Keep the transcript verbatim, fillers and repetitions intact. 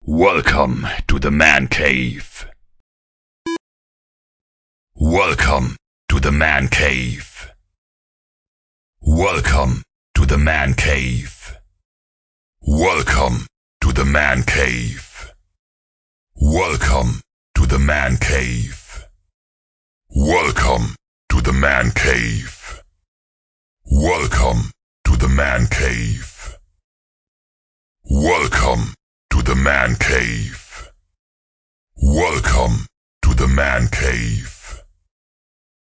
Welcome to the man cave. Welcome to the man cave. Welcome to the man cave. Welcome to the man cave. Welcome to the man cave. Welcome to the man cave. Welcome to the man cave. Welcome to the man cave. Welcome to the man cave.